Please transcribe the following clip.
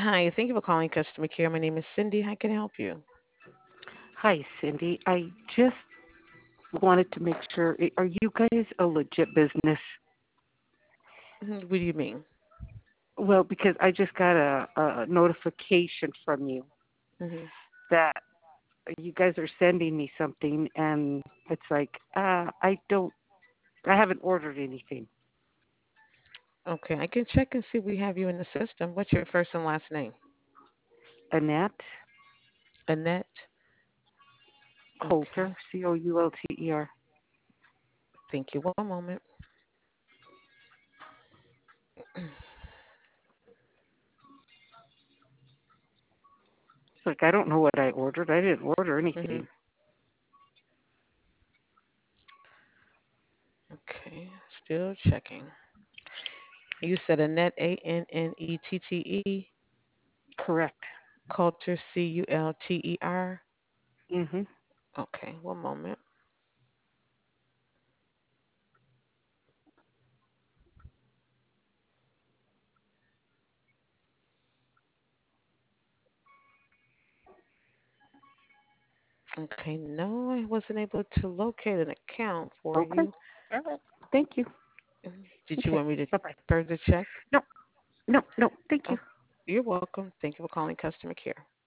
Hi, thank you for calling customer care. My name is Cindy. How can I help you? Hi, Cindy. I just wanted to make sure, are you guys a legit business? What do you mean? Well, because I just got a notification from you Hmm. that you guys are sending me something, and it's like, I haven't ordered anything. Okay, I can check and see if we have you in the system. What's your first and last name? Annette Annette. Coulter, Okay, Coulter. thank you. One moment. It's like, I don't know what I ordered. I didn't order Hmm. anything. Okay, still checking. You said Annette, Annettette, Correct. Coulter, Culter. Hmm. Okay, one moment. Okay, no, I wasn't able to locate an account for Okay. you. All right. Thank you. Did you Okay. want me to Bye-bye. further check? No, no, no. Thank Oh, you. you're welcome. Thank you for calling customer care.